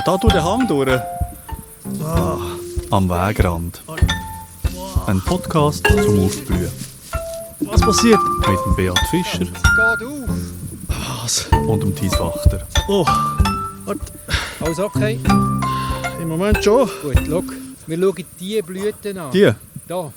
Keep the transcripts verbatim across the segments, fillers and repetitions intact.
Da durch den Hang durch. Ah, am Wegrand. Ein Podcast zum Aufblühen. Was passiert? Mit dem Beat Fischer. Es geht auf. Was? Und dem Thies Wachter. Oh, warte. Alles okay? Im Moment schon. Gut, schau. Wir schauen diese Blüten an. Die? Da.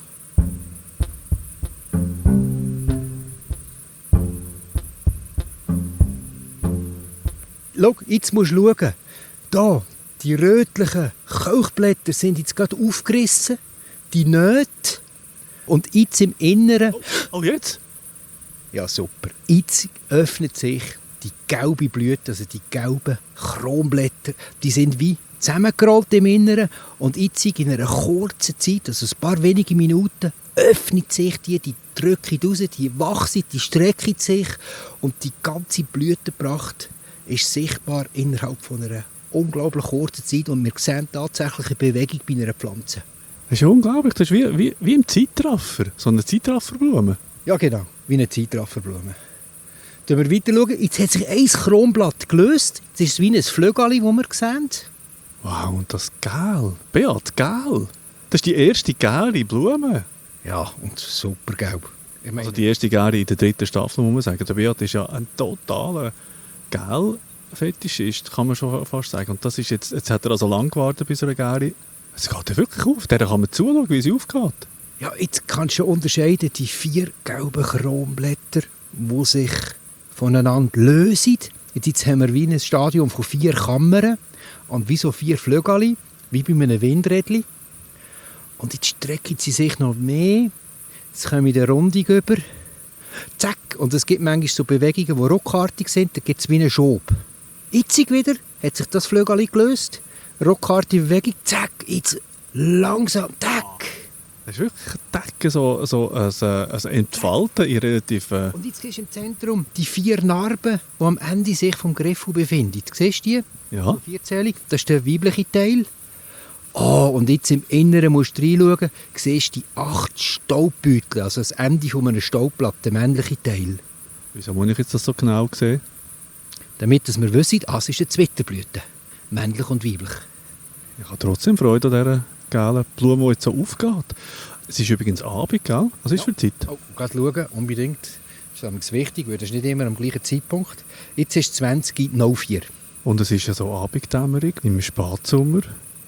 Schau, jetzt musst du schauen. Da, die rötlichen Kelchblätter sind jetzt gerade aufgerissen. Die Nähte. Und jetzt im Inneren... Oh, jetzt? Ja, super. Jetzt öffnet sich die gelbe Blüte, also die gelben Kronblätter. Die sind wie zusammengerollt im Inneren. Und jetzt in einer kurzen Zeit, also ein paar wenige Minuten, öffnet sich die, die drückt raus, die wachsen, die strecken sich. Und die ganze Blütenpracht ist sichtbar innerhalb von einer unglaublich kurzen Zeit. Und wir sehen tatsächlich eine Bewegung bei einer Pflanze. Das ist unglaublich. Das ist wie, wie, wie im Zeitraffer. So eine Zeitrafferblume. Ja, genau. Wie eine Zeitrafferblume. Wenn wir weiter schauen, jetzt hat sich ein Kronblatt gelöst. Jetzt ist es wie ein Flögali, das wir sehen. Wow, und das Gel. Beat, Gel. Das ist die erste gelbe Blume. Ja, und super gelb. Ich meine, Also die erste gelbe in der dritten Staffel, muss man sagen. Der Beat ist ja ein totaler Gel-Fetischist, kann man schon fast sagen. Und das ist jetzt, jetzt hat er also lang gewartet bis er gelbe. Es geht ja wirklich auf. Der kann man zuschauen, wie sie aufgeht. ja, jetzt kannst du unterscheiden, die vier gelben Kronblätter, die sich voneinander lösen. Jetzt, jetzt haben wir wie ein Stadium von vier Kammern und wie so vier Flögali, wie bei einem Windrädchen. Und jetzt strecken sie sich noch mehr. Jetzt kommen wir in der Rundung über. Zack. Und es gibt manchmal so Bewegungen, die ruckartig sind. Da gibt es wie einen Schub. Jetzt wieder hat sich das Flögali gelöst. Ruckartige Bewegung. Zack. Jetzt langsam. Zack. Das ist wirklich ein Decken, so, so ein, ein Entfalten in relativ... Äh Und jetzt siehst du im Zentrum die vier Narben, die am Ende sich vom Griffel befinden. Siehst du die? ja. Vierzählig. Das ist der weibliche Teil. Oh, und jetzt im Inneren musst du reinschauen, siehst du die acht Staubbeutel, also das Ende von einem Staubblatt, der männliche Teil. Wieso muss ich jetzt das so genau sehen? Damit dass wir wissen, ah, es ist eine Zwitterblüte. Männlich und weiblich. Ich habe trotzdem Freude an dieser gelben Blume, die jetzt so aufgeht. Es ist übrigens Abend, gell? Was ist Ja. für Zeit? Oh, gerade schauen, unbedingt. Das ist wichtig, weil das ist nicht immer am gleichen Zeitpunkt. Jetzt ist es zwanzig null vier. Und es ist ja so Abenddämmerung im Spätsommer.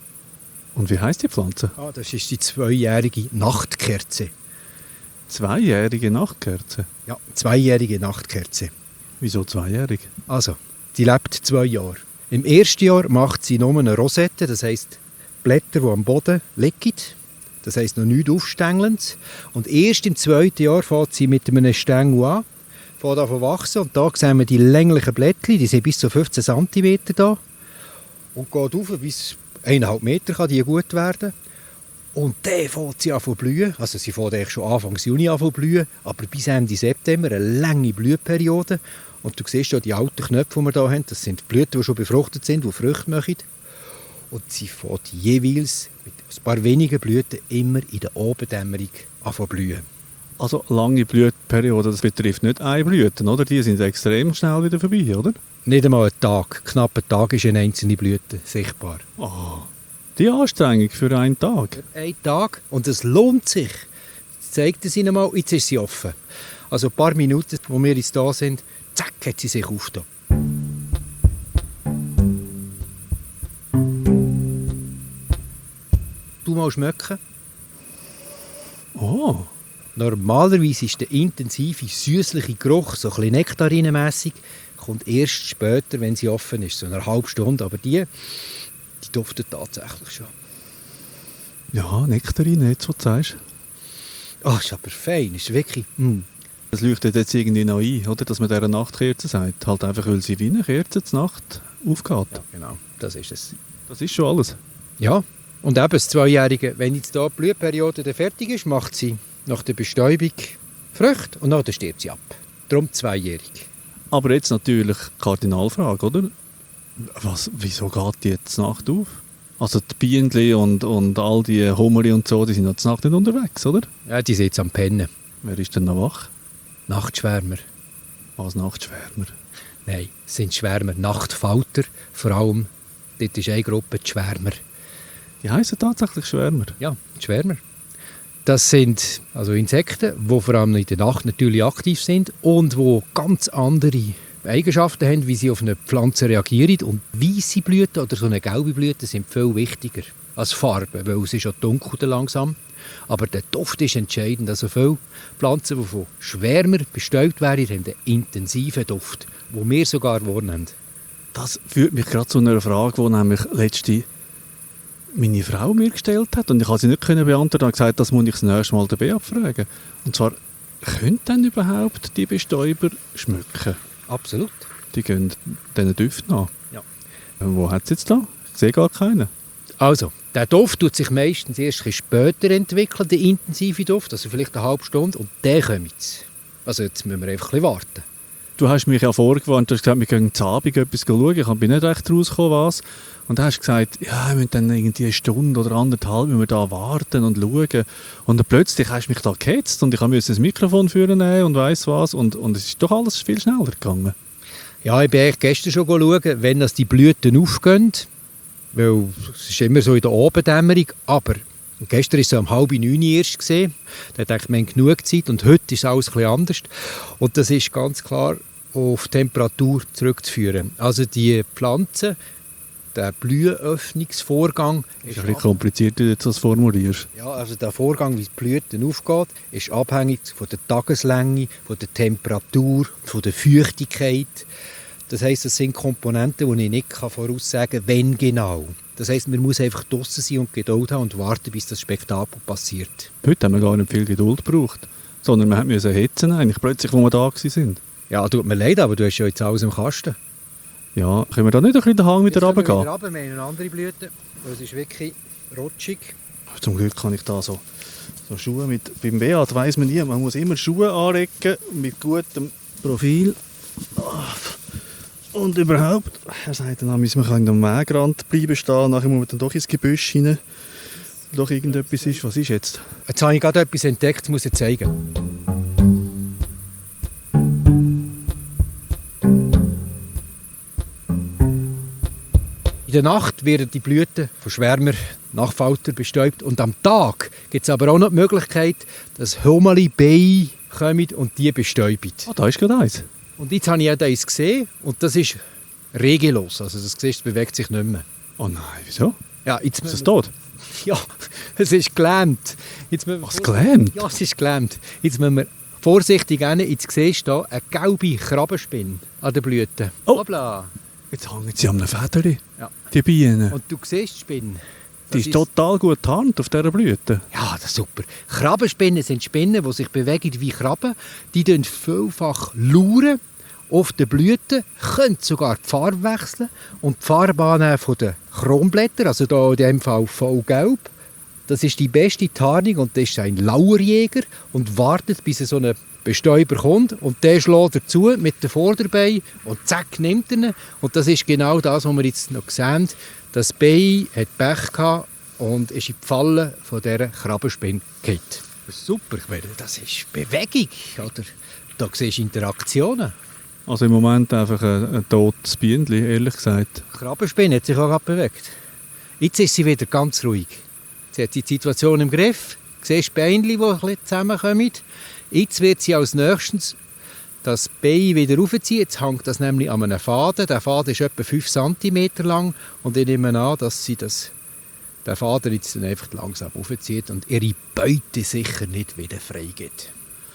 Und wie heisst die Pflanze? Ah, das ist die zweijährige Nachtkerze. Zweijährige Nachtkerze. Ja, zweijährige Nachtkerze. Wieso zweijährig? Also, die lebt zwei Jahre. Im ersten Jahr macht sie nur eine Rosette, das heisst Blätter, die am Boden liegen. Das heisst noch nichts Aufstängelndes. Und erst im zweiten Jahr fängt sie mit einem Stängel an, fängt an zu wachsen. Und da sehen wir die länglichen Blättchen, die sind bis zu fünfzehn Zentimeter da. Und geht rauf bis eineinhalb Meter kann die gut werden. Und dann fängt sie an zu blühen. Also sie fängt eigentlich schon Anfang Juni an zu blühen, aber bis Ende September eine lange Blühperiode. Und du siehst ja die alten Knöpfe, die wir hier haben, das sind Blüten, die schon befruchtet sind, die Früchte machen. Und sie fängt jeweils mit ein paar wenigen Blüten immer in der Abenddämmerung an zu blühen. Also lange Blüteperiode, das betrifft nicht eine Blüte, oder? Die sind extrem schnell wieder vorbei, oder? Nicht einmal ein Tag, knapp ein Tag ist eine einzelne Blüte sichtbar. Oh, die Anstrengung für einen Tag. Ein Tag und es lohnt sich. Jetzt zeigt es Ihnen mal, jetzt ist sie offen. Also ein paar Minuten, wo wir jetzt da sind, zack, hat sie sich aufgetan. Du mal schmecken. Oh, Normalerweise ist der intensive, süßliche Geruch, so ein bisschen nektarinenmässig, kommt erst später, wenn sie offen ist, so eine halbe Stunde. Aber die, die duftet tatsächlich schon. ja, Nektarine, jetzt, was du sagst. Ah, ist aber fein, ist wirklich... Mm. Das leuchtet jetzt irgendwie noch ein, oder? Dass man dieser Nachtkerze sagt. Halt einfach, weil sie wie eine Kerze zur Nacht aufgeht. Ja, genau, das ist es. Das ist schon alles. Ja, und eben das Zweijährige, wenn jetzt da die Blühperiode dann fertig ist, macht sie nach der Bestäubung Früchte und dann stirbt sie ab. Darum zweijährig. Aber jetzt natürlich Kardinalfrage, oder? Was, wieso geht die jetzt Nacht auf? Also die Bienen und, und all die Hummerli und so, die sind noch zur Nacht nicht unterwegs, oder? Ja, die sind jetzt am Pennen. Wer ist denn noch wach? Nachtschwärmer. Was Nachtschwärmer? Nein, es sind Schwärmer, Nachtfalter, vor allem Dort ist eine Gruppe die Schwärmer. Die heissen tatsächlich Schwärmer. Ja, die Schwärmer. Das sind also Insekten, die vor allem in der Nacht natürlich aktiv sind und die ganz andere Eigenschaften haben, wie sie auf eine Pflanze reagieren. Und weisse Blüten oder so eine gelbe Blüte sind viel wichtiger als Farbe, weil es ist ja dunkel langsam. Aber der Duft ist entscheidend. Also viele Pflanzen, die von Schwärmern bestäubt werden, haben einen intensiven Duft, den wir sogar wahrnehmen. Das führt mich gerade zu einer Frage, die nämlich letzte meine Frau mir gestellt hat. Und ich konnte sie nicht beantworten und gesagt, das muss ich das nächste Mal dabei abfragen. Und zwar, können denn überhaupt die Bestäuber schmücken? Absolut. Die gehen diesen Düften an. Ja. Wo hat es jetzt da? Ich sehe gar keinen. Also, der Duft tut sich meistens erst ein bisschen später entwickeln, der intensive Duft, also vielleicht eine halbe Stunde, und dann kommt es. Also jetzt müssen wir einfach ein bisschen warten. Du hast mich ja vorgewarnt, du hast gesagt, wir gehen zu Abend etwas schauen. Ich bin nicht recht rausgekommen, was. Und dann hast du gesagt, ja, wir müssen dann irgendwie eine Stunde oder anderthalb müssen wir da warten und schauen. Und dann plötzlich hast du mich da gehetzt und ich musste das Mikrofon führen nehmen und weiss was. Und, und es ist doch alles viel schneller gegangen. Ja, ich bin eigentlich gestern schon schauen, wenn das die Blüten aufgehen. Weil es ist immer so in der Abenddämmerung. Aber gestern war es so um halb neun erst. Gewesen. Da dachte ich, wir haben genug Zeit. Und heute ist alles ein bisschen anders. Und das ist ganz klar auf Temperatur zurückzuführen. Also die Pflanzen, der Blühenöffnungsvorgang ist ein bisschen kompliziert, wie du das formulierst. Ja, also der Vorgang, wie die Blüten aufgeht, ist abhängig von der Tageslänge, von der Temperatur, von der Feuchtigkeit. Das heisst, das sind Komponenten, die ich nicht voraussagen kann, wenn genau. Das heisst, man muss einfach draussen sein und Geduld haben und warten, bis das Spektakel passiert. Heute haben wir gar nicht viel Geduld gebraucht, sondern wir mussten hetzen, eigentlich plötzlich, wo wir da waren. Ja, tut mir leid, aber du hast ja jetzt alles im Kasten. Ja, können wir da nicht ein bisschen den Hang wieder runtergehen? Wir runter, wir haben eine andere Blüte. Es ist wirklich rutschig. Zum Glück kann ich da so, so Schuhe mit... Beim Beat weiss man nie, man muss immer Schuhe anlegen mit gutem Profil. Und überhaupt, er sagt dann, wir können am Wegrand bleiben stehen, nachher muss man dann doch ins Gebüsch hinein. Doch irgendetwas ist. Was ist jetzt? Jetzt habe ich gerade etwas entdeckt, das muss ich zeigen. In der Nacht werden die Blüten von Schwärmer, Nachtfalter bestäubt. Und am Tag gibt es aber auch noch die Möglichkeit, dass Hummerli, Bienen kommen und die bestäuben. Ah, da ist gerade eins. Und jetzt habe ich auch eins gesehen und das ist regellos. Also das siehst, es bewegt sich nicht mehr. Oh nein, wieso? Ja, jetzt ist es tot? Ja, es ist gelähmt. Jetzt müssen wir Was, gelähmt? Ja, es ist gelähmt. Jetzt müssen wir vorsichtig hin. Jetzt siehst du hier eine gelbe Krabbenspinne an den Blüten. Oh. Hoppla. Jetzt hängen sie an einem Federchen, Ja. die Bienen. Und du siehst die Spinne. Die ist total gut getarnt auf dieser Blüte. Ja, das ist super. Krabbenspinnen sind Spinnen, die sich bewegen wie Krabben. Die lauern vielfach lauern auf den Blüten, können sogar die Farbe wechseln und die Farbe annehmen von den Kronblättern, also hier in diesem Fall vollgelb. Das ist die beste Tarnung und das ist ein Lauerjäger und wartet, bis so ein Bestäuber kommt und der schlägt dazu mit den Vorderbeinen und zack, nimmt er ihn. Und das ist genau das, was wir jetzt noch sehen. Das Bein hat Pech gehabt und ist in die Falle von dieser Krabbenspinne gefallen. Super, das ist Bewegung, oder? Da siehst du Interaktionen. Also im Moment einfach ein, ein totes Bienchen, ehrlich gesagt. Die Krabbenspinne hat sich auch gerade bewegt. Jetzt ist sie wieder ganz ruhig. Sie hat die Situation im Griff. Du siehst Beinchen, die ein bisschen zusammenkommen. Jetzt wird sie als nächstes das Bein wieder raufziehen. Jetzt hängt das nämlich an einem Faden. Der Faden ist etwa fünf Zentimeter lang. Und ich nehme an, dass sie das, den Faden jetzt dann einfach langsam raufzieht und ihre Beute sicher nicht wieder freigibt.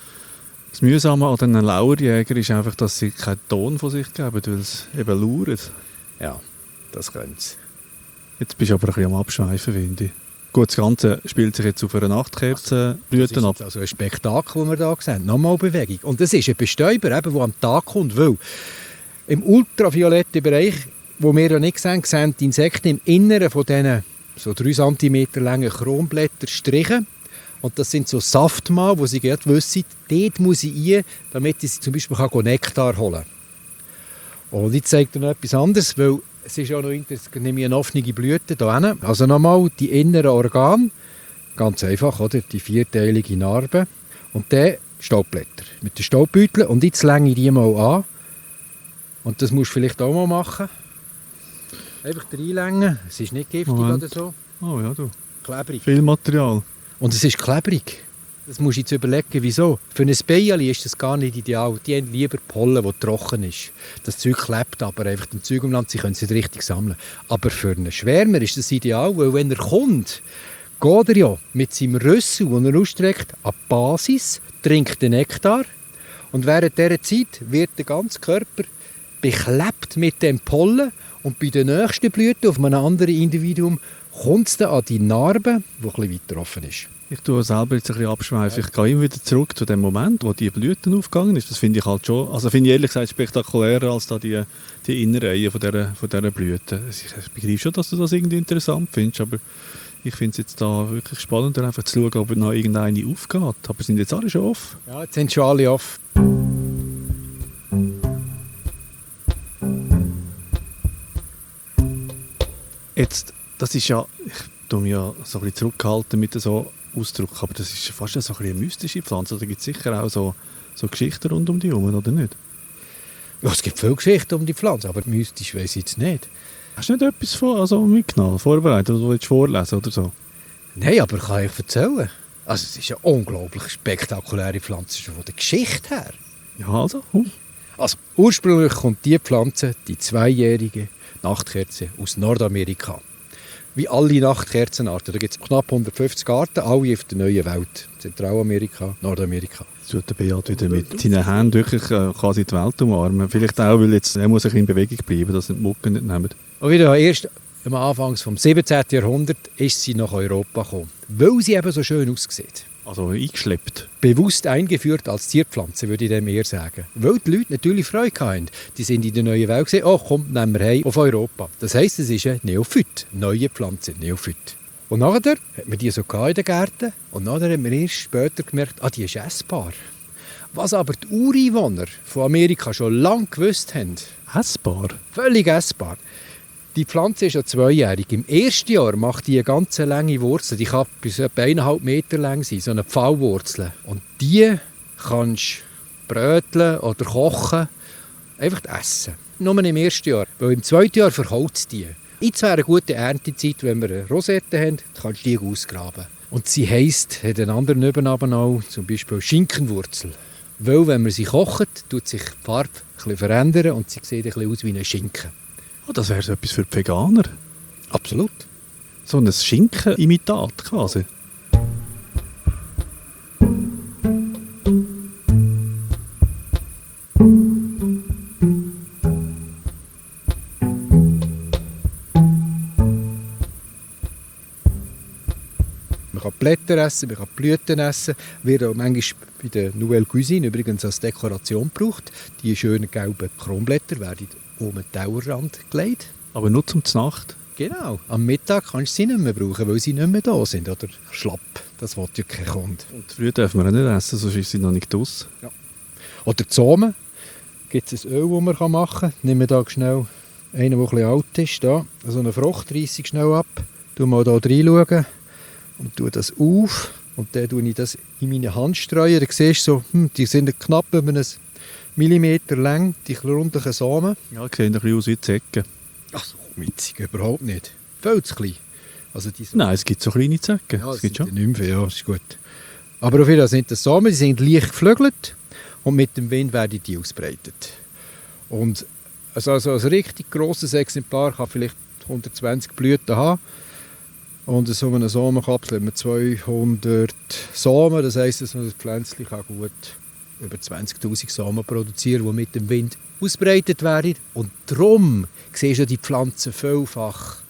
Das Mühsame an den Lauerjägern ist einfach, dass sie keinen Ton von sich geben, weil sie eben lauern. Ja, das können sie. Jetzt bist du aber ein bisschen am Abschweifen, finde ich. Gut, das Ganze spielt sich jetzt auf einer Nachtkerzenblüte ab. Das ist also ein Spektakel, das wir hier sehen. Nochmal Bewegung. Und das ist ein Bestäuber, eben, der am Tag kommt. Weil im ultravioletten Bereich, wo wir ja nicht sehen, sehen die Insekten im Inneren von diesen so drei Zentimeter langen Kronblätterstrichen. Und das sind so Saftmal, wo sie gerade wissen, dort muss ich rein, damit ich zum Beispiel Nektar holen kann. Und jetzt zeigt er noch etwas anderes, weil es ist ja noch nämlich eine offene Blüte hier hinten. Also nochmal die inneren Organe, ganz einfach, oder? Die vierteilige Narbe. Und dann Staubblätter mit den Staubbeuteln. Und jetzt länge ich die mal an. Und das musst du vielleicht auch mal machen. Einfach reinlängen. Es ist nicht giftig Moment. oder so. Oh ja, du. Klebrig. Viel Material. Und es ist klebrig. Das musst du jetzt überlegen, wieso. Für ein Bieli ist das gar nicht ideal. Die haben lieber Pollen, die trocken ist. Das Zeug klebt aber einfach im Zeug im Land, sie können es nicht richtig sammeln. Aber für einen Schwärmer ist das ideal, weil wenn er kommt, geht er ja mit seinem Rüssel, den er ausstreckt, an die Basis, trinkt den Nektar und während dieser Zeit wird der ganze Körper beklebt mit dem Pollen und bei der nächsten Blüte auf einem anderen Individuum kommt es dann an die Narbe, die ein bisschen weiter offen ist. Ich tue selber jetzt ein bisschen abschweifen. Ich gehe immer wieder zurück zu dem Moment, wo die Blüten aufgegangen ist. Das finde ich halt schon, also finde ich ehrlich gesagt spektakulärer als da die, die Innereien von dieser, von dieser Blüte. Ich begreife schon, dass du das irgendwie interessant findest, aber ich finde es jetzt da wirklich spannender, einfach zu schauen, ob noch irgendeine aufgeht. Aber sind jetzt alle schon off? Ja, jetzt sind schon alle off. Jetzt, das ist ja, ich tue mich ja so ein bisschen zurückhalten mit so Ausdruck, aber das ist fast so ein bisschen eine mystische Pflanze. Da gibt es sicher auch so, so Geschichten rund um die herum, oder nicht? Ja, es gibt viele Geschichten um die Pflanze, aber mystisch weiss ich jetzt nicht. Hast du nicht etwas vor, also mitgenommen, vorbereitet, oder willst du vorlesen oder so? Nein, aber kann ich erzählen. Also es ist eine unglaublich spektakuläre Pflanze, schon von der Geschichte her. Ja, also. Hm. Also ursprünglich kommt die Pflanze, die zweijährige Nachtkerze, aus Nordamerika. Wie alle Nachtkerzenarten. Da gibt es knapp hundertfünfzig Arten, alle auf der neuen Welt. Zentralamerika, Nordamerika. Jetzt tut der Beat wieder mit seinen Händen wirklich äh, quasi die Welt umarmen. Vielleicht auch, weil jetzt, er muss ein bisschen in Bewegung bleiben, dass er die Mucken nicht nehmen. Und wieder erst am Anfang des siebzehnten Jahrhunderts ist sie nach Europa gekommen, weil sie eben so schön aussieht. Also eingeschleppt. Bewusst eingeführt als Zierpflanze, würde ich dem eher sagen. Weil die Leute natürlich Freude hatten. Die sind in der neuen Welt gesehen, oh komm, nehmen wir heim auf Europa. Das heisst, es ist ein Neophyt, neue Pflanze, Neophyt. Und nachher hat man die so in den Gärten und nachher hat man erst später gemerkt, ah, die ist essbar. Was aber die Ureinwohner von Amerika schon lange gewusst haben. Essbar? Völlig essbar. Die Pflanze ist ja zweijährig. Im ersten Jahr macht die eine ganz lange Wurzel. Die kann bis etwa eineinhalb Meter lang sein, so eine Pfauwurzel. Und die kannst du bröteln oder kochen, einfach essen. Nur im ersten Jahr. Weil im zweiten Jahr verholzt die. Jetzt wäre eine gute Erntezeit, wenn wir eine Rosette haben, dann kannst du die ausgraben. Und sie heisst, hat einen anderen Nebennamen auch, zum Beispiel Schinkenwurzel. Weil, wenn man sie kocht, tut sich die Farbe ein bisschen verändern und sie sieht ein bisschen aus wie ein Schinken. Oh, das wäre so etwas für die Veganer. Absolut. So ein Schinken-Imitat quasi. Man kann Blätter essen, man kann Blüten essen. Wird auch manchmal bei der Nouvelle Cuisine übrigens als Dekoration gebraucht. Die schönen gelben Kronblätter werden um den Tellerrand gelegt. Aber nur zum Znacht. Genau. Am Mittag kannst du sie nicht mehr brauchen, weil sie nicht mehr da sind. Oder schlapp. Das will ja kein Kunde. Und früh dürfen wir auch nicht essen, sonst ist sie noch nicht draus. Ja. Oder die Zome. Gibt es ein Öl, das man machen kann. Nehmen wir da schnell einen, der etwas alt ist. Da. So eine Frucht reisse ich schnell ab. Tu mal hier reinschauen. Und tue das auf. Und dann tue ich das in meine Hand streuen. Dann siehst du so, hm, die sind knapp über einen Millimeter lang, die runden Samen. Ja, die sehen ein bisschen aus wie Zecken. Ach so, witzig, überhaupt nicht. Viel zu klein. Also die Nein, es gibt so kleine Zecken. ja, es gibt schon. Nymphen, ja, ist gut. Aber auf jeden Fall sind das Samen, die sind leicht geflügelt und mit dem Wind werden die ausbreitet. Und also, also ein richtig grosses Exemplar kann vielleicht hundertzwanzig Blüten haben. Und so eine Samenkapsel hat man zweihundert Samen. Das heisst, dass das Pflänzchen kann gut über zwanzigtausend Samen produzieren, die mit dem Wind ausbreitet werden. Und darum siehst du die Pflanzen vielfach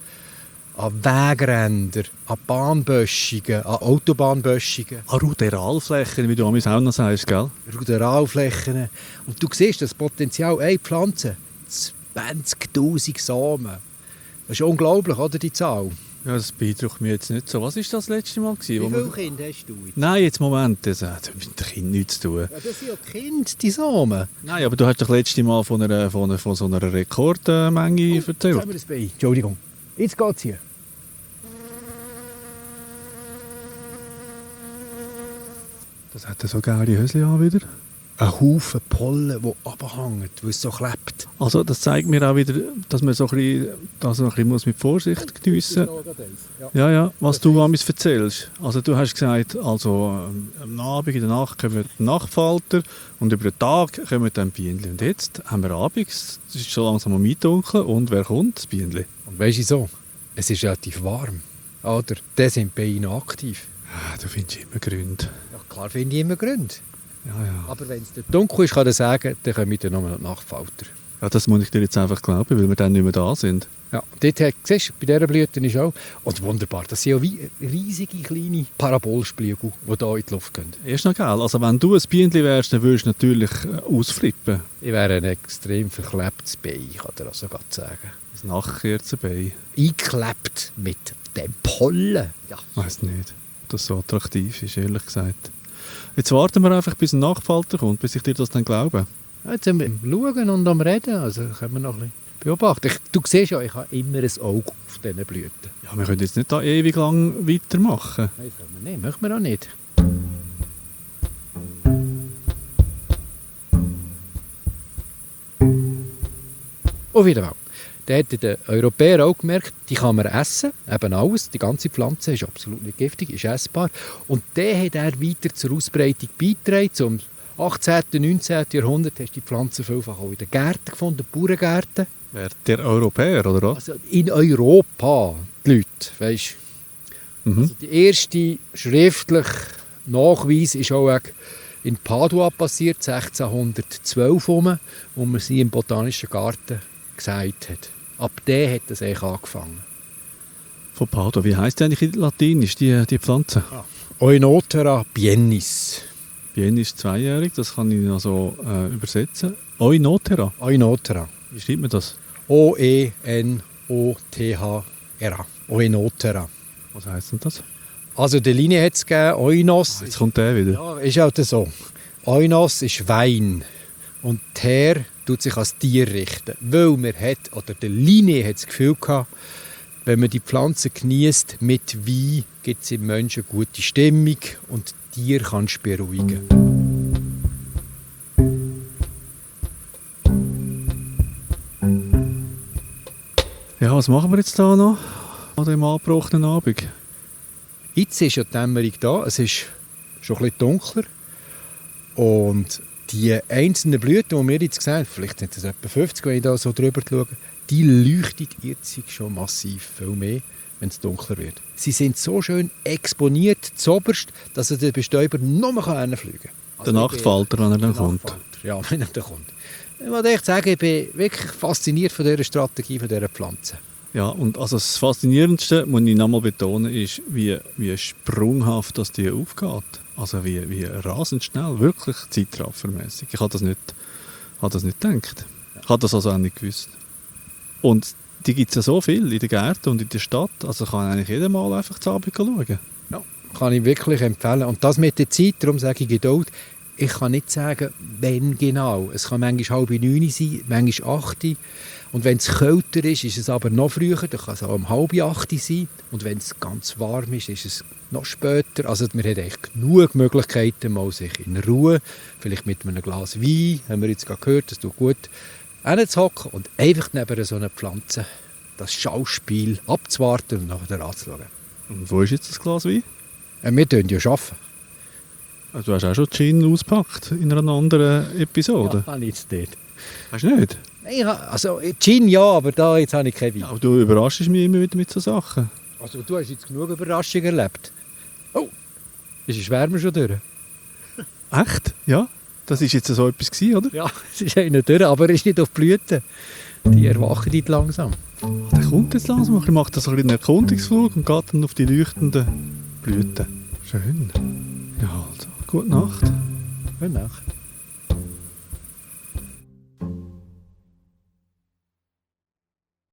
an Wegrändern, an Bahnböschungen, an Autobahnböschungen. An Ruderalflächen, wie du auch noch sagst, gell? Ruderalflächen. Und du siehst das Potenzial, eine Pflanze, zwanzigtausend Samen. Das ist unglaublich, oder, die Zahl? Ja, das beeindruckt mich jetzt nicht so. Was war das letzte Mal? Gewesen, Wie wo viele wir... Kinder hast du jetzt? Nein, jetzt Moment, das hat mit den Kindern nichts zu tun. Ja, das sind ja Kinder, die Samen. Nein, aber du hast doch letzte Mal von, einer, von, einer, von so einer Rekordmenge Oh, erzählt. jetzt haben wir das Bein. Entschuldigung. Jetzt geht's hier. Das hat so geile Hösli an wieder. ein Haufen Pollen, der runterhängt, weil es so klebt. Also das zeigt mir auch wieder, dass man so ein bisschen, das noch ein bisschen muss mit Vorsicht geniessen muss. Ja, ja, was du an mich erzählst. Also du hast gesagt, also ähm, am Abend, in der Nacht kommen die Nachtfalter und über den Tag kommen dann die Bienen. Und jetzt haben wir abends, es ist schon langsam am Eindunkeln und wer kommt? Das Bienen. Und weisst du so, es ist relativ warm. Oder? Dann sind die Bienen aktiv. Ah, du findest immer Gründe. Ja, klar finde ich immer Gründe. Ja, ja. Aber wenn es dunkel ist, kann ich sagen, dann kommen wir dann noch die Nachtfalter. Ja, das muss ich dir jetzt einfach glauben, weil wir dann nicht mehr da sind. Ja, dort hat, siehst du, bei dieser Blüte ist auch, und wunderbar, das sind auch wie riesige kleine Parabolspiegel, die hier in die Luft gehen. Ist noch geil. Also wenn du ein Bienen wärst, dann würdest du natürlich äh, ausflippen. Ich wäre ein extrem verklebtes Bein, kann ich dir also gerade sagen. Ein Nachkerzenbein. Eingeklebt mit dem Pollen. Ja. Ich weiss nicht, ob das so attraktiv ist, ehrlich gesagt. Jetzt warten wir einfach, bis ein Nachtfalter kommt, bis ich dir das dann glaube. Ja, jetzt sind wir am Schauen und am Reden, also können wir noch ein bisschen beobachten. Ich, du siehst ja, ich habe immer ein Auge auf diesen Blüten. Ja, wir können jetzt nicht da ewig lang weitermachen. Nein, können wir nicht, möchten wir auch nicht. Auf jeden Fall. Da hat der Europäer auch gemerkt, die kann man essen, eben alles, die ganze Pflanze ist absolut nicht giftig, ist essbar. Und der hat er weiter zur Ausbreitung beigetragen. Zum achtzehnten, neunzehnten Jahrhundert hast du die Pflanzen vielfach auch in den Gärten gefunden, Bauerngärten. Wer der Europäer, oder was? Also in Europa, die Leute, weisst du. Mhm. Also der erste schriftliche Nachweis ist auch in Padua passiert, sechzehnhundertzwölf, wo man sie im Botanischen Garten gesagt hat. Ab der hat das eigentlich angefangen. Von Padua. Wie heisst die eigentlich in Latinisch, die, die Pflanze? Ah. Oenotera biennis. Biennis ist zweijährig, das kann ich noch so äh, übersetzen. Oenotera. Oenotera. Wie schreibt man das? O E N O T H R A. Oenotera. Was heisst denn das? Also die Linie hat es gegeben, Oinos. Ah, jetzt kommt der wieder. Ja, ist halt so. Oinos ist Wein. Und der tut sich als Tier richten. Weil man hat, oder die Linie hat das Gefühl gehabt, wenn man die Pflanze genießt mit Wein, gibt es im Menschen eine gute Stimmung und die Tier kannst du beruhigen. Ja, was machen wir jetzt da noch an diesem angebrochenen Abend? Jetzt ist ja die Dämmerung da, es ist schon ein bisschen dunkler und die einzelnen Blüten, die wir jetzt gesehen haben, vielleicht sind es etwa fünfzig, wenn ich da so drüber schaue, die leuchten jetzt schon massiv viel mehr, wenn es dunkler wird. Sie sind so schön exponiert, zoberst, dass der Bestäuber noch mehr hinfliegen kann. Also der Nachtfalter, wenn er dann kommt. Ja, wenn er dann kommt. Ich muss echt sagen, ich bin wirklich fasziniert von dieser Strategie, von dieser Pflanze. Ja, und also das Faszinierendste, muss ich nochmal betonen, ist, wie, wie sprunghaft das die aufgeht. Also wie, wie rasend schnell, wirklich zeitraffermässig. Ich habe das nicht, habe das nicht gedacht. Ich habe das also auch nicht gewusst. Und die gibt es ja so viel in den Gärten und in der Stadt, also kann eigentlich jeder mal einfach zu Abend schauen. Ja, kann ich wirklich empfehlen. Und das mit der Zeit, darum sage ich Geduld, ich kann nicht sagen, wann genau. Es kann manchmal halb neun sein, manchmal acht. Und wenn es kälter ist, ist es aber noch früher, dann kann es auch um halb acht sein. Und wenn es ganz warm ist, ist es noch später. Also man hat eigentlich genug Möglichkeiten, mal sich in Ruhe, vielleicht mit einem Glas Wein, haben wir jetzt gerade gehört, das tut gut, hinzuhocken und einfach neben so einer Pflanze das Schauspiel abzuwarten und nachher anzuschauen. Und wo ist jetzt das Glas Wein? Äh, wir arbeiten ja. Arbeiten. Also du hast auch schon Gin ausgepackt in einer anderen Episode. Ja, habe ich jetzt nicht. Hast du nicht? Ich ha, also Gin ja, aber da jetzt habe ich keinen Wein. Ja, aber du überraschst mich immer wieder mit so Sachen. Also du hast jetzt genug Überraschungen erlebt. Oh, ist es wärmer schon durch? Echt? Ja? Das war jetzt so etwas gewesen, oder? Ja, es ist einer durch, aber er ist nicht auf die Blüten. Die erwachen nicht langsam. Oh, der kommt jetzt langsam. Er macht so einen Erkundungsflug und geht dann auf die leuchtenden Blüten. Schön. Ja, also, gute Nacht. Gute Nacht.